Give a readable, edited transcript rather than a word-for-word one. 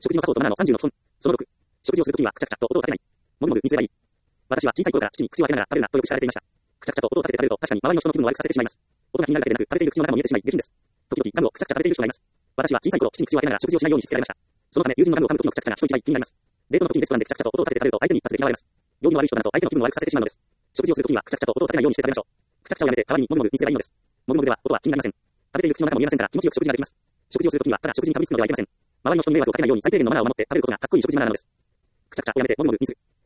食事の砂糖とマナーの30の基本。その6。食事をするときにはくちゃくちゃと音を立てない。もぐもぐ水がいい。私は小さい頃から父に口を開けながら食べるなとよく叱られていました。くちゃくちゃと音を立てて食べると確かに周りの人の気分を悪くさせてしまいます。音が気になるだけでなく食べている口の中も見えてしまい下品です。時々ガムをくちゃくちゃ食べている人がいます。私は小さい頃父に口を開けながら食事をしないようにしつけられました。そのため友人のガムを噛む時のくちゃくちゃが人一倍気になります。デートの時にレストランでくちゃくちゃと音を立てて食べると相手に一発で嫌われます。容疑の悪い人だと相手の気分を悪くさせてしまうのです。食事をする時にはくちゃくちゃと音を立てないようにして食べましょう。くちゃくちゃをやめて代わりにもぐもぐにすればいいのです。もぐもぐでは音は気になりません。食べている口の中も見えませんから気持ちよく食事ができます。食事をするときにはただ食事にかぶりつくのではいけません。周りの人に迷惑をかけないように最低限のマナーを守って食べることがかっこいい食事マナーなのです。くちゃくちゃをやめてもぐもぐにする。